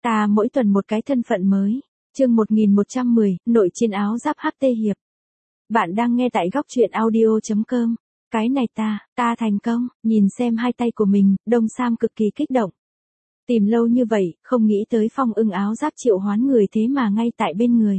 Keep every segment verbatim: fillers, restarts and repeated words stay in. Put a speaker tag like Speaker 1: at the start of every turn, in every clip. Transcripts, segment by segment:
Speaker 1: Ta mỗi tuần một cái thân phận mới. Chương một nghìn một trăm mười, nội chiến áo giáp hát tê hiệp. Bạn đang nghe tại góc truyện audio chấm com. Cái này ta, ta thành công, nhìn xem hai tay của mình, Đông Sam cực kỳ kích động. Tìm lâu như vậy, không nghĩ tới Phong Ưng áo giáp triệu hoán người thế mà ngay tại bên người.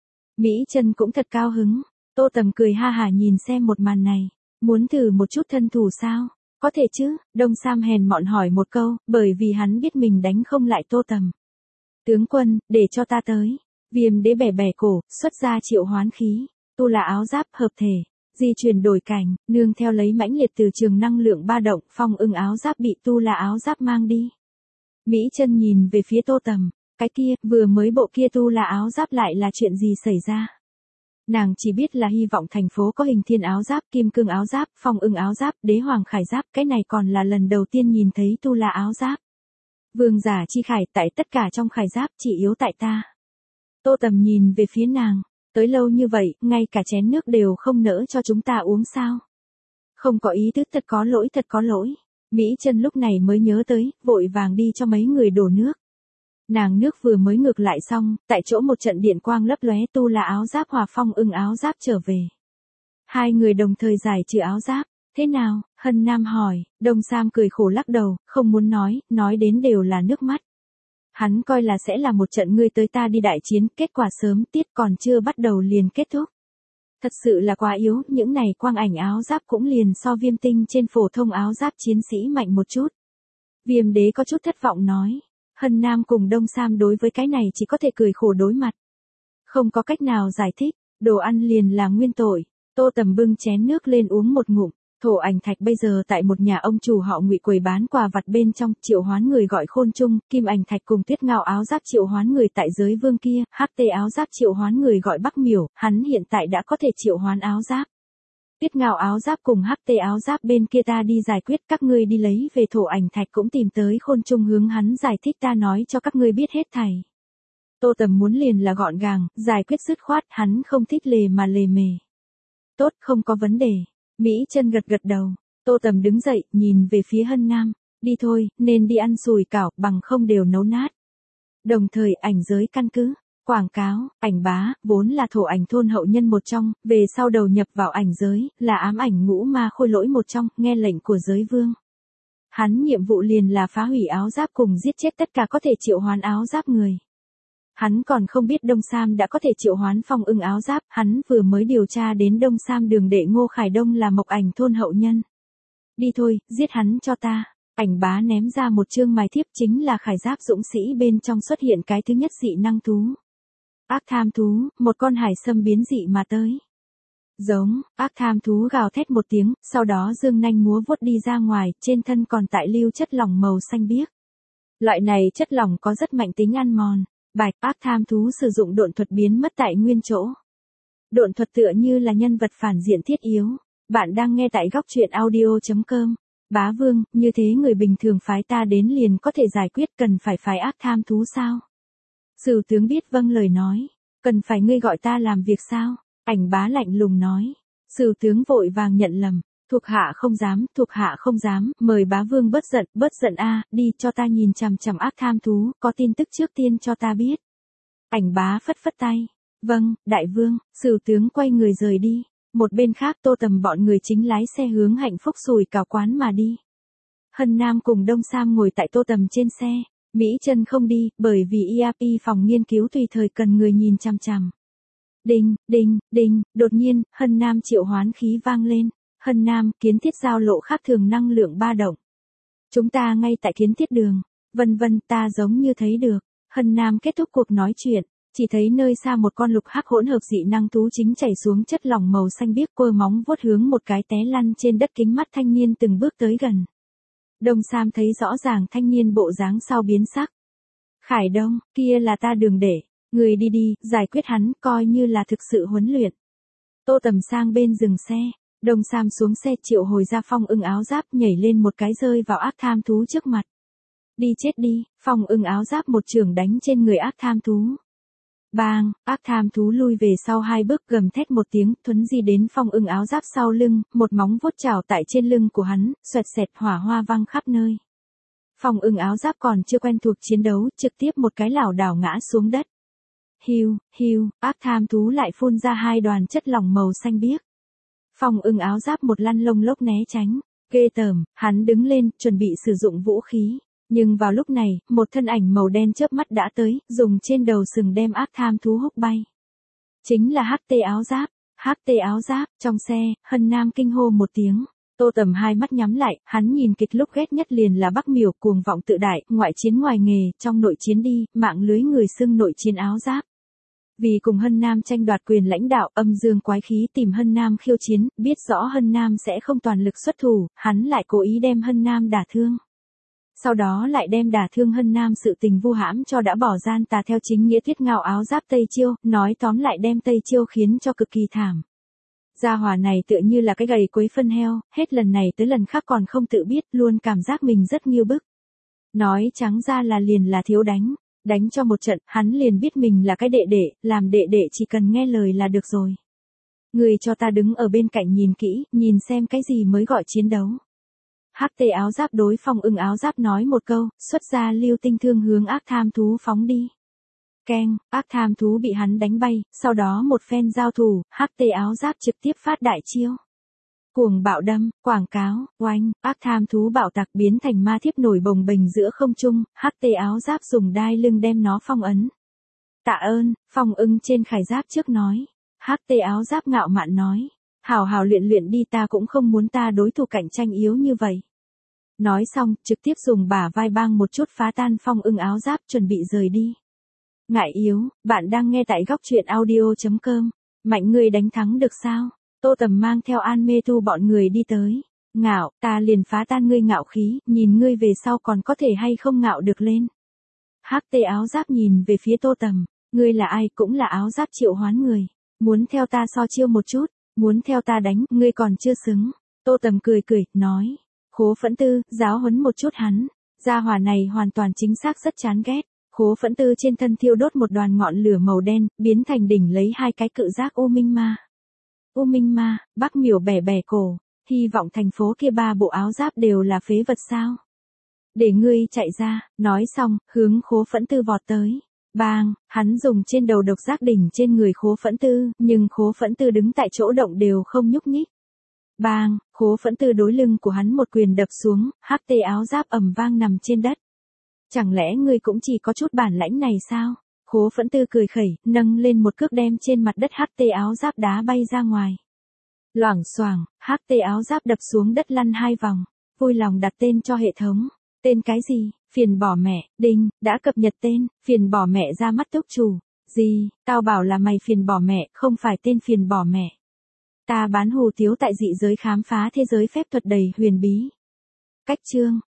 Speaker 1: Mỹ Chân cũng thật cao hứng. Tô Tầm cười ha hả nhìn xem một màn này. Muốn thử một chút thân thủ sao? Có thể chứ, Đông Sam hèn mọn hỏi một câu, bởi vì hắn biết mình đánh không lại Tô Tầm. Tướng quân, để cho ta tới. Viêm đế bẻ bẻ cổ, xuất ra triệu hoán khí. Tu là áo giáp hợp thể. Di chuyển đổi cảnh, nương theo lấy mãnh liệt từ trường năng lượng ba động, Phong Ưng áo giáp bị tu là áo giáp mang đi. Mỹ Chân nhìn về phía Tô Tầm. Cái kia, vừa mới bộ kia tu là áo giáp lại là chuyện gì xảy ra? Nàng chỉ biết là hy vọng thành phố có hình thiên áo giáp, kim cương áo giáp, Phong Ưng áo giáp, đế hoàng khải giáp, cái này còn là lần đầu tiên nhìn thấy tu là áo giáp. Vương giả chi khải, tại tất cả trong khải giáp chỉ yếu tại ta. Tô Tầm nhìn về phía nàng, tới lâu như vậy, ngay cả chén nước đều không nỡ cho chúng ta uống sao? Không có ý tứ, thật có lỗi, thật có lỗi. Mỹ Chân lúc này mới nhớ tới, vội vàng đi cho mấy người đổ nước. Nàng nước vừa mới ngược lại xong, tại chỗ một trận điện quang lấp lóe, tu là áo giáp hòa Phong Ưng áo giáp trở về. Hai người đồng thời giải trừ áo giáp. Thế nào? Hân Nam hỏi. Đông Sam cười khổ lắc đầu, không muốn nói, nói đến đều là nước mắt. Hắn coi là sẽ là một trận ngươi tới ta đi đại chiến, kết quả sớm tiết còn chưa bắt đầu liền kết thúc. Thật sự là quá yếu, những này quang ảnh áo giáp cũng liền so Viêm tinh trên phổ thông áo giáp chiến sĩ mạnh một chút. Viêm đế có chút thất vọng nói. Hân Nam cùng Đông Sam đối với cái này chỉ có thể cười khổ đối mặt. Không có cách nào giải thích, đồ ăn liền là nguyên tội. Tô Tầm bưng chén nước lên uống một ngụm. Thổ ảnh thạch bây giờ tại một nhà ông chủ họ Ngụy quầy bán quà vặt bên trong, triệu hoán người gọi Khôn Trung, kim ảnh thạch cùng Tuyết Ngao áo giáp triệu hoán người tại giới vương kia, hát tê áo giáp triệu hoán người gọi Bắc Miểu, hắn hiện tại đã có thể triệu hoán áo giáp. Tuyết Ngao áo giáp cùng hát tê áo giáp bên kia ta đi giải quyết, các ngươi đi lấy về thổ ảnh thạch cũng tìm tới Khôn Trung hướng hắn giải thích, ta nói cho các ngươi biết hết thảy. Tô Tầm muốn liền là gọn gàng, giải quyết dứt khoát, hắn không thích lề mà lề mề. Tốt, không có vấn đề. Mỹ Chân gật gật đầu. Tô Tầm đứng dậy, nhìn về phía Hân Nam. Đi thôi, nên đi ăn sùi cảo, bằng không đều nấu nát. Đồng thời, ảnh giới căn cứ. Quảng cáo, ảnh bá, vốn là thổ ảnh thôn hậu nhân một trong, về sau đầu nhập vào ảnh giới, là ám ảnh ngũ ma khôi lỗi một trong, nghe lệnh của giới vương. Hắn nhiệm vụ liền là phá hủy áo giáp cùng giết chết tất cả có thể triệu hoán áo giáp người. Hắn còn không biết Đông Sam đã có thể triệu hoán Phong Ưng áo giáp, hắn vừa mới điều tra đến Đông Sam đường đệ Ngô Khải Đông là mộc ảnh thôn hậu nhân. Đi thôi, giết hắn cho ta. Ảnh bá ném ra một chương mài thiếp, chính là khải giáp dũng sĩ bên trong xuất hiện cái thứ nhất dị năng thú. Ác tham thú, một con hải sâm biến dị mà tới. Giống, ác tham thú gào thét một tiếng, sau đó dương nanh múa vuốt đi ra ngoài, trên thân còn tại lưu chất lỏng màu xanh biếc. Loại này chất lỏng có rất mạnh tính ăn mòn. Bạch, ác tham thú sử dụng độn thuật biến mất tại nguyên chỗ. Độn thuật tựa như là nhân vật phản diện thiết yếu. Bạn đang nghe tại góc truyện audio chấm com. Bá Vương, như thế người bình thường phái ta đến liền có thể giải quyết, cần phải phái ác tham thú sao? Sửu tướng biết vâng lời nói. Cần phải ngươi gọi ta làm việc sao? Ảnh bá lạnh lùng nói. Sửu tướng vội vàng nhận lầm. Thuộc hạ không dám, thuộc hạ không dám, mời bá vương bớt giận, bớt giận a, đi cho ta nhìn chằm chằm ác tham thú, có tin tức trước tiên cho ta biết. Ảnh bá phất phất tay. Vâng, đại vương. Sửu tướng quay người rời đi. Một bên khác Tô Tầm bọn người chính lái xe hướng Hạnh Phúc sùi cảo quán mà đi. Hân Nam cùng Đông Sam ngồi tại Tô Tầm trên xe. Mỹ Chân không đi, bởi vì e rờ pê phòng nghiên cứu tùy thời cần người nhìn chằm chằm. Đinh, đinh, đinh, đột nhiên, Hân Nam triệu hoán khí vang lên. Hân Nam, kiến thiết giao lộ khác thường năng lượng ba động. Chúng ta ngay tại kiến thiết đường. Vân vân, ta giống như thấy được. Hân Nam kết thúc cuộc nói chuyện. Chỉ thấy nơi xa một con lục hắc hỗn hợp dị năng thú chính chảy xuống chất lỏng màu xanh biếc, côi móng vuốt hướng một cái té lăn trên đất, kính mắt thanh niên từng bước tới gần. Đông Sam thấy rõ ràng thanh niên bộ dáng sau biến sắc. Khải Đông, kia là ta đường để. Người đi đi, giải quyết hắn, coi như là thực sự huấn luyện. Tô Tầm sang bên dừng xe. Đông Sam xuống xe triệu hồi ra Phong Ưng áo giáp, nhảy lên một cái rơi vào ác tham thú trước mặt. Đi chết đi, Phong Ưng áo giáp một chưởng đánh trên người ác tham thú. Bang, ác tham thú lui về sau hai bước, gầm thét một tiếng, thuấn di đến Phong Ưng áo giáp sau lưng, một móng vuốt chảo tại trên lưng của hắn, xoẹt xẹt hỏa hoa văng khắp nơi. Phong Ưng áo giáp còn chưa quen thuộc chiến đấu, trực tiếp một cái lảo đảo ngã xuống đất. Hiu, hiu, ác tham thú lại phun ra hai đoàn chất lỏng màu xanh biếc. Phong Ưng áo giáp một lăn lông lốc né tránh, ghê tởm, hắn đứng lên, chuẩn bị sử dụng vũ khí. Nhưng vào lúc này, một thân ảnh màu đen chớp mắt đã tới, dùng trên đầu sừng đem ác tham thú húc bay. Chính là hắc tê áo giáp, hắc tê áo giáp, trong xe, Hân Nam kinh hô một tiếng. Tô Tầm hai mắt nhắm lại, hắn nhìn kịch lúc ghét nhất liền là Bắc Miểu cuồng vọng tự đại, ngoại chiến ngoài nghề, trong nội chiến đi, mạng lưới người xưng nội chiến áo giáp. Vì cùng Hân Nam tranh đoạt quyền lãnh đạo, âm dương quái khí tìm Hân Nam khiêu chiến, biết rõ Hân Nam sẽ không toàn lực xuất thủ, hắn lại cố ý đem Hân Nam đả thương. Sau đó lại đem đả thương Hân Nam sự tình vu hãm cho đã bỏ gian tà theo chính nghĩa Thiết Ngạo áo giáp Tây Chiêu, nói tóm lại đem Tây Chiêu khiến cho cực kỳ thảm. Gia hỏa này tựa như là cái gầy quấy phân heo, hết lần này tới lần khác còn không tự biết, luôn cảm giác mình rất nghiêu bức. Nói trắng ra là liền là thiếu đánh, đánh cho một trận, hắn liền biết mình là cái đệ đệ, làm đệ đệ chỉ cần nghe lời là được rồi. Người cho ta đứng ở bên cạnh nhìn kỹ, nhìn xem cái gì mới gọi chiến đấu. Hắc tê áo giáp đối Phong Ưng áo giáp nói một câu, xuất ra lưu tinh thương hướng ác tham thú phóng đi. Keng, ác tham thú bị hắn đánh bay, sau đó một phen giao thủ, hắc tê áo giáp trực tiếp phát đại chiêu. Cuồng bạo đâm, quảng cáo, oanh, ác tham thú bạo tạc biến thành ma thiếp nổi bồng bềnh giữa không trung, hắc tê áo giáp dùng đai lưng đem nó phong ấn. Tạ ơn, Phong Ưng trên khải giáp trước nói. Hắc tê áo giáp ngạo mạn nói. Hảo hảo luyện luyện đi, ta cũng không muốn ta đối thủ cạnh tranh yếu như vậy. Nói xong, trực tiếp dùng bả vai bang một chút phá tan Phong Ưng áo giáp chuẩn bị rời đi. Ngại yếu, bạn đang nghe tại góc truyện audio.com. Mạnh người đánh thắng được sao? Tô Tầm mang theo An Mê Tu bọn người đi tới. Ngạo, ta liền phá tan ngươi ngạo khí, nhìn ngươi về sau còn có thể hay không ngạo được lên. Hắc tê áo giáp nhìn về phía Tô Tầm, ngươi là ai, cũng là áo giáp triệu hoán người. Muốn theo ta so chiêu một chút, muốn theo ta đánh, ngươi còn chưa xứng. Tô Tầm cười cười, nói. Khố Phẫn Tư, giáo huấn một chút hắn. Gia hỏa này hoàn toàn chính xác rất chán ghét. Khố Phẫn Tư trên thân thiêu đốt một đoàn ngọn lửa màu đen, biến thành đỉnh lấy hai cái cự giác U Minh Ma. U Minh Ma, Bắc Miểu bẻ bẻ cổ, hy vọng thành phố kia ba bộ áo giáp đều là phế vật sao. Để ngươi chạy ra, nói xong, hướng Khố Phẫn Tư vọt tới. Bang, hắn dùng trên đầu độc giác đỉnh trên người Khố Phẫn Tư, nhưng Khố Phẫn Tư đứng tại chỗ động đều không nhúc nhích. Bang, Khố Phẫn Tư đối lưng của hắn một quyền đập xuống, hắc tê áo giáp ầm vang nằm trên đất. Chẳng lẽ ngươi cũng chỉ có chút bản lãnh này sao? Khố Phẫn Tư cười khẩy, nâng lên một cước đem trên mặt đất hắc tê áo giáp đá bay ra ngoài. Loảng xoảng, hắc tê áo giáp đập xuống đất lăn hai vòng, vui lòng đặt tên cho hệ thống. Tên cái gì? Phiền bỏ mẹ, đinh, đã cập nhật tên, phiền bỏ mẹ ra mắt túc chủ. Gì, tao bảo là mày phiền bỏ mẹ, không phải tên phiền bỏ mẹ. Ta bán hủ tiếu tại dị giới khám phá thế giới phép thuật đầy huyền bí. Cách chương.